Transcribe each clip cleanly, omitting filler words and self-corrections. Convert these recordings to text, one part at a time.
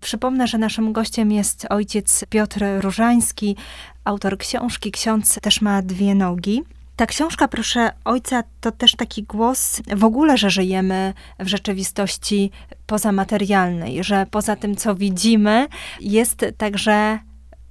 Przypomnę, że naszym gościem jest ojciec Piotr Różański, autor książki Ksiądz też ma dwie nogi. Ta książka, proszę ojca, to też taki głos w ogóle, że żyjemy w rzeczywistości pozamaterialnej, że poza tym, co widzimy, jest także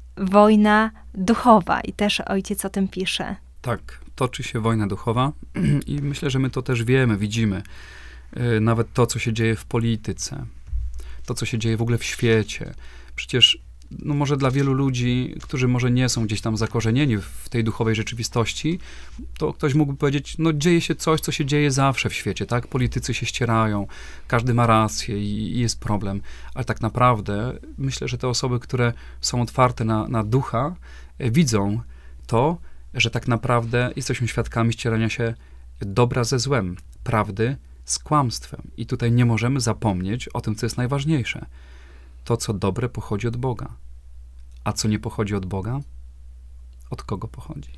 wojna duchowa i też ojciec o tym pisze. Tak, toczy się wojna duchowa i myślę, że my to też wiemy, widzimy. Nawet to, co się dzieje w polityce, to, co się dzieje w ogóle w świecie. Przecież może dla wielu ludzi, którzy może nie są gdzieś tam zakorzenieni w tej duchowej rzeczywistości, to ktoś mógłby powiedzieć, dzieje się coś, co się dzieje zawsze w świecie, tak? Politycy się ścierają, każdy ma rację i jest problem. Ale tak naprawdę myślę, że te osoby, które są otwarte na ducha, widzą to, że tak naprawdę jesteśmy świadkami ścierania się dobra ze złem, prawdy z kłamstwem. I tutaj nie możemy zapomnieć o tym, co jest najważniejsze. To, co dobre, pochodzi od Boga. A co nie pochodzi od Boga? Od kogo pochodzi?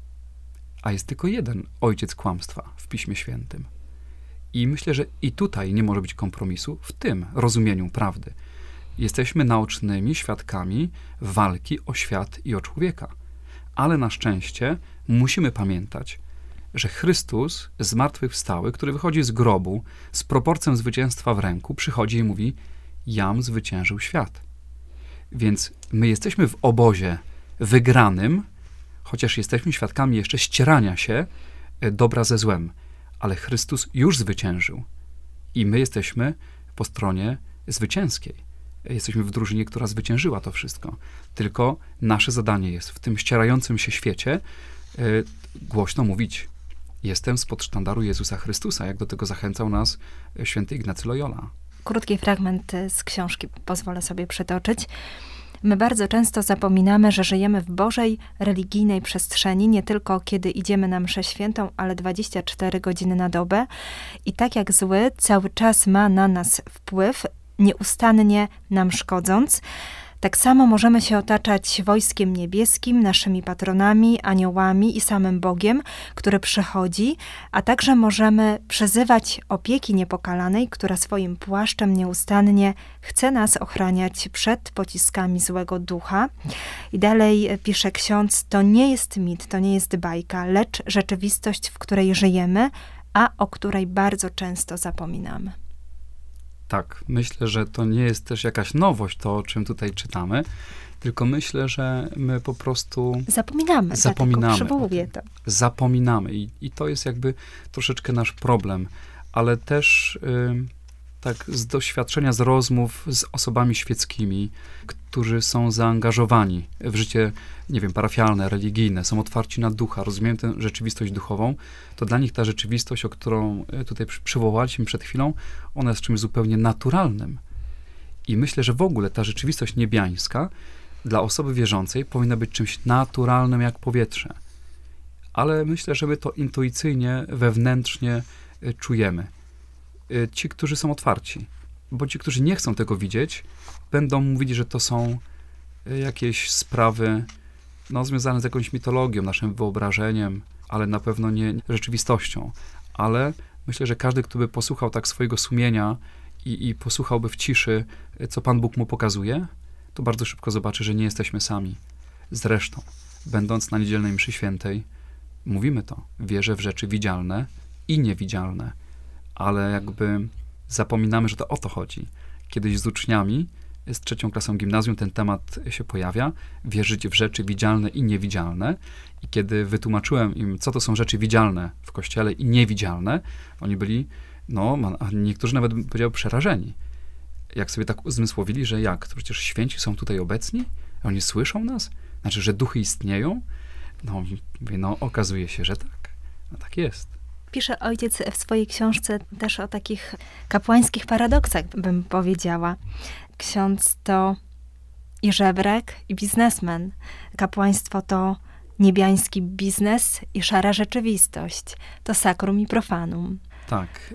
A jest tylko jeden ojciec kłamstwa w Piśmie Świętym. I myślę, że i tutaj nie może być kompromisu w tym rozumieniu prawdy. Jesteśmy naocznymi świadkami walki o świat i o człowieka. Ale na szczęście musimy pamiętać, że Chrystus zmartwychwstały, który wychodzi z grobu z proporcją zwycięstwa w ręku, przychodzi i mówi: jam zwyciężył świat. Więc my jesteśmy w obozie wygranym, chociaż jesteśmy świadkami jeszcze ścierania się dobra ze złem. Ale Chrystus już zwyciężył. I my jesteśmy po stronie zwycięskiej. Jesteśmy w drużynie, która zwyciężyła to wszystko. Tylko nasze zadanie jest w tym ścierającym się świecie głośno mówić: jestem spod sztandaru Jezusa Chrystusa, jak do tego zachęcał nas święty Ignacy Loyola. Krótki fragment z książki pozwolę sobie przytoczyć. My bardzo często zapominamy, że żyjemy w Bożej, religijnej przestrzeni, nie tylko kiedy idziemy na mszę świętą, ale 24 godziny na dobę. I tak jak zły cały czas ma na nas wpływ, nieustannie nam szkodząc, tak samo możemy się otaczać wojskiem niebieskim, naszymi patronami, aniołami i samym Bogiem, który przychodzi, a także możemy przyzywać opieki niepokalanej, która swoim płaszczem nieustannie chce nas ochraniać przed pociskami złego ducha. I dalej pisze ksiądz: to nie jest mit, to nie jest bajka, lecz rzeczywistość, w której żyjemy, a o której bardzo często zapominamy. Tak, myślę, że to nie jest też jakaś nowość, to o czym tutaj czytamy, tylko myślę, że my po prostu zapominamy. Przywołuję to. Zapominamy i to jest jakby troszeczkę nasz problem, ale też tak z doświadczenia, z rozmów z osobami świeckimi, którzy są zaangażowani w życie, nie wiem, parafialne, religijne, są otwarci na ducha, rozumieją tę rzeczywistość duchową, to dla nich ta rzeczywistość, o którą tutaj przywołaliśmy przed chwilą, ona jest czymś zupełnie naturalnym. I myślę, że w ogóle ta rzeczywistość niebiańska dla osoby wierzącej powinna być czymś naturalnym jak powietrze. Ale myślę, że my to intuicyjnie, wewnętrznie czujemy. Ci, którzy są otwarci, bo ci, którzy nie chcą tego widzieć, będą mówić, że to są jakieś sprawy związane z jakąś mitologią, naszym wyobrażeniem, ale na pewno nie rzeczywistością. Ale myślę, że każdy, kto by posłuchał tak swojego sumienia i posłuchałby w ciszy, co Pan Bóg mu pokazuje, to bardzo szybko zobaczy, że nie jesteśmy sami. Zresztą, będąc na niedzielnej mszy świętej, mówimy to: wierzę w rzeczy widzialne i niewidzialne. Ale jakby zapominamy, że to o to chodzi. Kiedyś z uczniami, z 3. klasą gimnazjum ten temat się pojawia, wierzyć w rzeczy widzialne i niewidzialne. I kiedy wytłumaczyłem im, co to są rzeczy widzialne w Kościele i niewidzialne, oni byli, a niektórzy nawet bym powiedział przerażeni. Jak sobie tak uzmysłowili, że jak? To przecież święci są tutaj obecni? Oni słyszą nas? Znaczy, że duchy istnieją? Okazuje się, że tak. Tak jest. Pisze ojciec w swojej książce też o takich kapłańskich paradoksach, bym powiedziała. Ksiądz to i żebrek, i biznesmen. Kapłaństwo to niebiański biznes i szara rzeczywistość. To sacrum i profanum. Tak.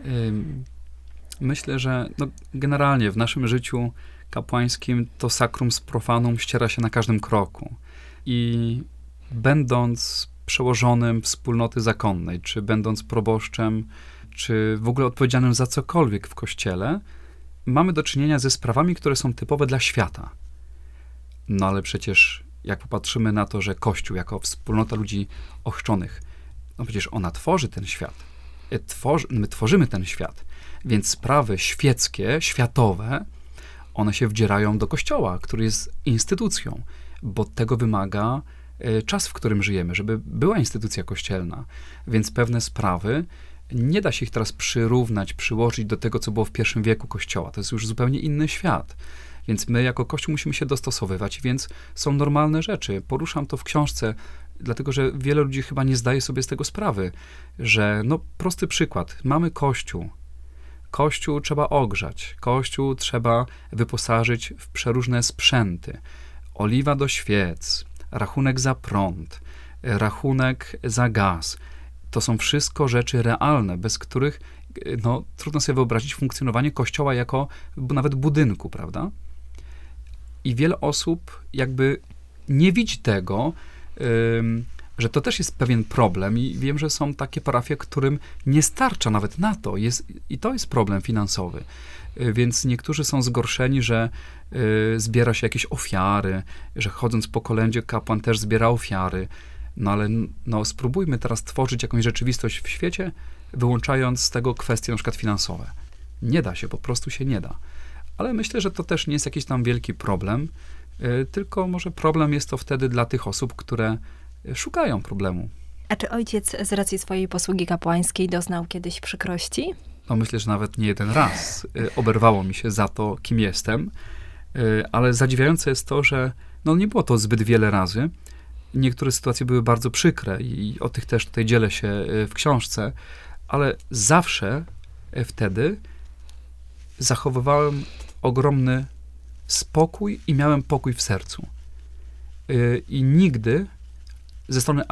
Myślę, że generalnie w naszym życiu kapłańskim to sacrum z profanum ściera się na każdym kroku. I będąc przełożonym wspólnoty zakonnej, czy będąc proboszczem, czy w ogóle odpowiedzialnym za cokolwiek w Kościele, mamy do czynienia ze sprawami, które są typowe dla świata. No ale przecież jak popatrzymy na to, że Kościół jako wspólnota ludzi ochrzczonych, no przecież ona tworzy ten świat. My tworzymy ten świat. Więc sprawy świeckie, światowe, one się wdzierają do Kościoła, który jest instytucją, bo tego wymaga czas, w którym żyjemy, żeby była instytucja kościelna. Więc pewne sprawy nie da się ich teraz przyrównać, przyłożyć do tego, co było w I wieku Kościoła. To jest już zupełnie inny świat. Więc my jako Kościół musimy się dostosowywać, więc są normalne rzeczy. Poruszam to w książce, dlatego że wiele ludzi chyba nie zdaje sobie z tego sprawy, że no prosty przykład. Mamy Kościół. Kościół trzeba ogrzać. Kościół trzeba wyposażyć w przeróżne sprzęty. Oliwa do świec, rachunek za prąd, rachunek za gaz. To są wszystko rzeczy realne, bez których no, trudno sobie wyobrazić funkcjonowanie Kościoła jako nawet budynku, prawda? I wiele osób jakby nie widzi tego, że to też jest pewien problem i wiem, że są takie parafie, którym nie starcza nawet na to. I to jest problem finansowy. Więc niektórzy są zgorszeni, że zbiera się jakieś ofiary, że chodząc po kolędzie kapłan też zbiera ofiary. No ale no, spróbujmy teraz tworzyć jakąś rzeczywistość w świecie, wyłączając z tego kwestie na przykład finansowe. Nie da się, po prostu się nie da. Ale myślę, że to też nie jest jakiś tam wielki problem, tylko może problem jest to wtedy dla tych osób, które szukają problemu. A czy ojciec z racji swojej posługi kapłańskiej doznał kiedyś przykrości? No myślę, że nawet nie jeden raz oberwało mi się za to, kim jestem, ale zadziwiające jest to, że no nie było to zbyt wiele razy. Niektóre sytuacje były bardzo przykre i o tych też tutaj dzielę się w książce, ale zawsze wtedy zachowywałem ogromny spokój i miałem pokój w sercu. I nigdy ze strony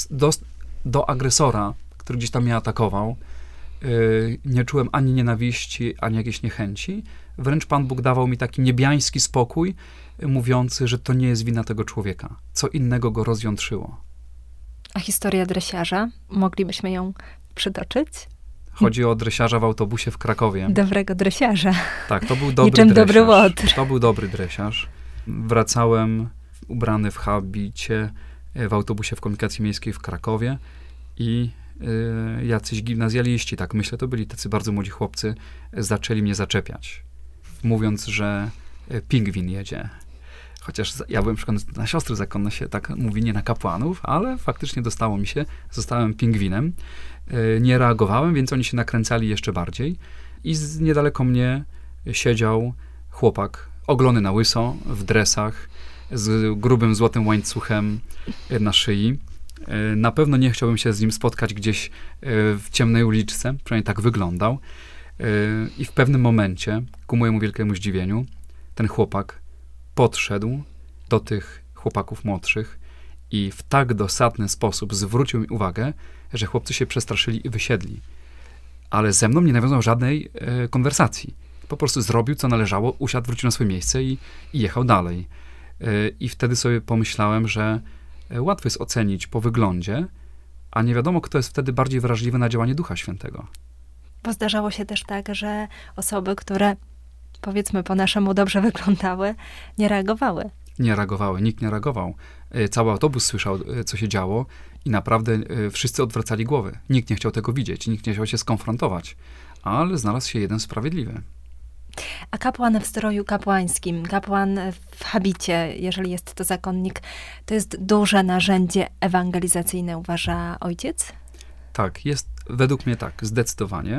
do agresora, który gdzieś tam mnie atakował, nie czułem ani nienawiści, ani jakiejś niechęci. Wręcz Pan Bóg dawał mi taki niebiański spokój, mówiący, że to nie jest wina tego człowieka. Co innego go rozjątrzyło. A historia dresiarza? Moglibyśmy ją przytoczyć? Chodzi o dresiarza w autobusie w Krakowie. Dobrego dresiarza. Tak, to był dobry Niczym dresiarz. dobry łotr. To był dobry dresiarz. Wracałem ubrany w habicie w autobusie w komunikacji miejskiej w Krakowie i jacyś gimnazjaliści, tak myślę, to byli tacy bardzo młodzi chłopcy, zaczęli mnie zaczepiać, mówiąc, że pingwin jedzie. Chociaż ja byłem przekonany, na siostry zakonne się tak mówi, nie na kapłanów, ale faktycznie dostało mi się, zostałem pingwinem. Nie reagowałem, więc oni się nakręcali jeszcze bardziej i niedaleko mnie siedział chłopak, ogolony na łyso, w dresach, z grubym złotym łańcuchem na szyi. Na pewno nie chciałbym się z nim spotkać gdzieś w ciemnej uliczce, przynajmniej tak wyglądał. I w pewnym momencie, ku mojemu wielkiemu zdziwieniu, ten chłopak podszedł do tych chłopaków młodszych i w tak dosadny sposób zwrócił mi uwagę, że chłopcy się przestraszyli i wysiedli. Ale ze mną nie nawiązał żadnej konwersacji. Po prostu zrobił, co należało, usiadł, wrócił na swoje miejsce i jechał dalej. I wtedy sobie pomyślałem, że łatwo jest ocenić po wyglądzie, a nie wiadomo, kto jest wtedy bardziej wrażliwy na działanie Ducha Świętego. Bo zdarzało się też tak, że osoby, które powiedzmy po naszemu dobrze wyglądały, nie reagowały. Nie reagowały, nikt nie reagował. Cały autobus słyszał, co się działo i naprawdę wszyscy odwracali głowy. Nikt nie chciał tego widzieć, nikt nie chciał się skonfrontować, ale znalazł się jeden sprawiedliwy. A kapłan w stroju kapłańskim, kapłan w habicie, jeżeli jest to zakonnik, to jest duże narzędzie ewangelizacyjne, uważa ojciec? Tak, jest według mnie tak, zdecydowanie.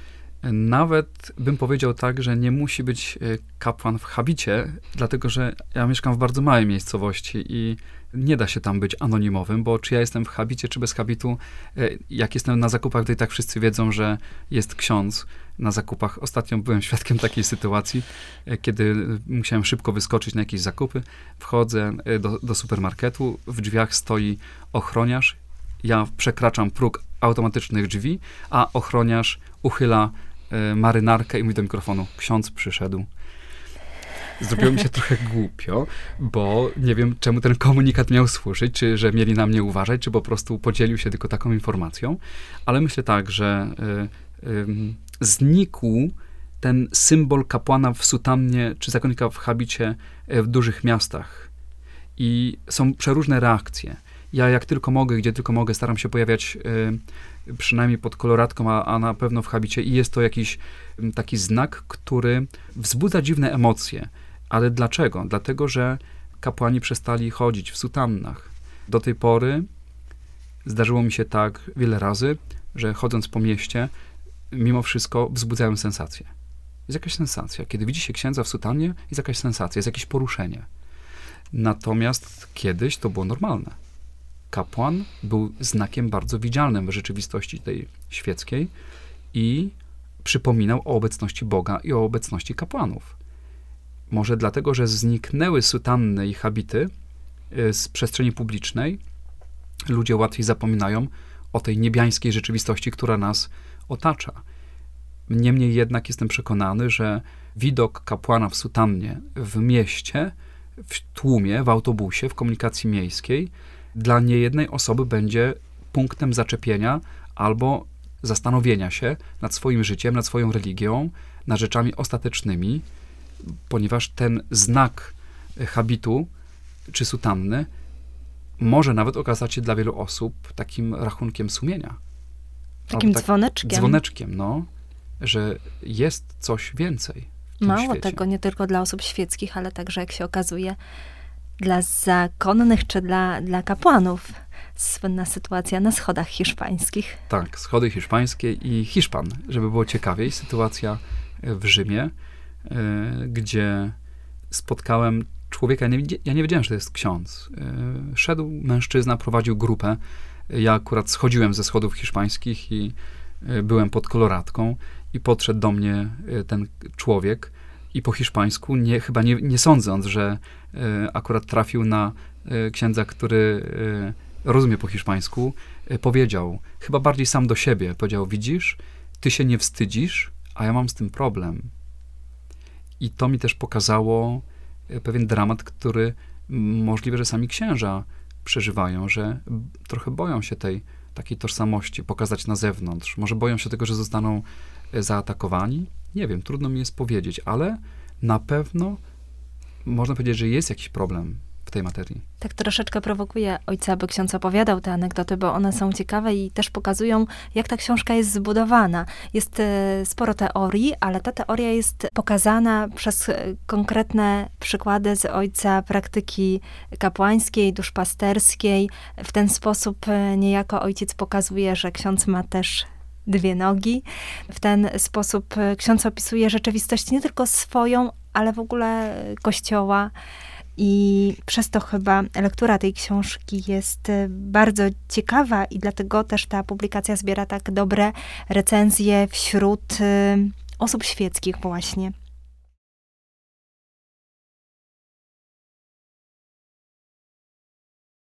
Nawet bym powiedział tak, że nie musi być kapłan w habicie, dlatego że ja mieszkam w bardzo małej miejscowości i nie da się tam być anonimowym, bo czy ja jestem w habicie, czy bez habitu, jak jestem na zakupach, to i tak wszyscy wiedzą, że jest ksiądz na zakupach. Ostatnio byłem świadkiem takiej sytuacji, kiedy musiałem szybko wyskoczyć na jakieś zakupy. Wchodzę do supermarketu, w drzwiach stoi ochroniarz, ja przekraczam próg automatycznych drzwi, a ochroniarz uchyla marynarkę i mówi do mikrofonu: ksiądz przyszedł. Zrobiło mi się trochę głupio, bo nie wiem, czemu ten komunikat miał służyć, czy że mieli na mnie uważać, czy po prostu podzielił się tylko taką informacją, ale myślę tak, że znikł ten symbol kapłana w sutannie, czy zakonnika w habicie w dużych miastach. I są przeróżne reakcje. Ja jak tylko mogę, gdzie tylko mogę, staram się pojawiać przynajmniej pod koloratką, a na pewno w habicie i jest to jakiś taki znak, który wzbudza dziwne emocje. Ale dlaczego? Dlatego, że kapłani przestali chodzić w sutannach. Do tej pory zdarzyło mi się tak wiele razy, że chodząc po mieście, mimo wszystko wzbudzają sensację. Jest jakaś sensacja. Kiedy widzi się księdza w sutannie, jest jakaś sensacja, jest jakieś poruszenie. Natomiast kiedyś to było normalne. Kapłan był znakiem bardzo widzialnym w rzeczywistości tej świeckiej i przypominał o obecności Boga i o obecności kapłanów. Może dlatego, że zniknęły sutanny i habity z przestrzeni publicznej, ludzie łatwiej zapominają o tej niebiańskiej rzeczywistości, która nas otacza. Niemniej jednak jestem przekonany, że widok kapłana w sutannie w mieście, w tłumie, w autobusie, w komunikacji miejskiej dla niejednej osoby będzie punktem zaczepienia albo zastanowienia się nad swoim życiem, nad swoją religią, nad rzeczami ostatecznymi, ponieważ ten znak habitu czy sutanny może nawet okazać się dla wielu osób takim rachunkiem sumienia. Takim dzwoneczkiem. Dzwoneczkiem, no, że jest coś więcej w tym Mało świecie. tego, nie tylko dla osób świeckich, ale także, jak się okazuje, dla zakonnych czy dla kapłanów. Słynna sytuacja na schodach hiszpańskich. Tak, schody hiszpańskie i Hiszpan, żeby było ciekawiej. Sytuacja w Rzymie, gdzie spotkałem człowieka, ja nie wiedziałem, że to jest ksiądz. Szedł mężczyzna, prowadził grupę. Ja akurat schodziłem ze schodów hiszpańskich i byłem pod koloratką i podszedł do mnie ten człowiek i po hiszpańsku, chyba nie sądząc, że akurat trafił na księdza, który rozumie po hiszpańsku, powiedział, chyba bardziej sam do siebie, powiedział, widzisz, ty się nie wstydzisz, a ja mam z tym problem. I to mi też pokazało pewien dramat, który możliwe, że sami księża przeżywają, że trochę boją się tej takiej tożsamości pokazać na zewnątrz. Może boją się tego, że zostaną zaatakowani? Nie wiem, trudno mi jest powiedzieć, ale na pewno można powiedzieć, że jest jakiś problem w tej materii. Tak troszeczkę prowokuje ojca, aby ksiądz opowiadał te anegdoty, bo one są ciekawe i też pokazują, jak ta książka jest zbudowana. Jest sporo teorii, ale ta teoria jest pokazana przez konkretne przykłady z ojca praktyki kapłańskiej, duszpasterskiej. W ten sposób niejako ojciec pokazuje, że ksiądz ma też dwie nogi. W ten sposób ksiądz opisuje rzeczywistość nie tylko swoją, ale w ogóle Kościoła. I przez to chyba lektura tej książki jest bardzo ciekawa i dlatego też ta publikacja zbiera tak dobre recenzje wśród osób świeckich właśnie.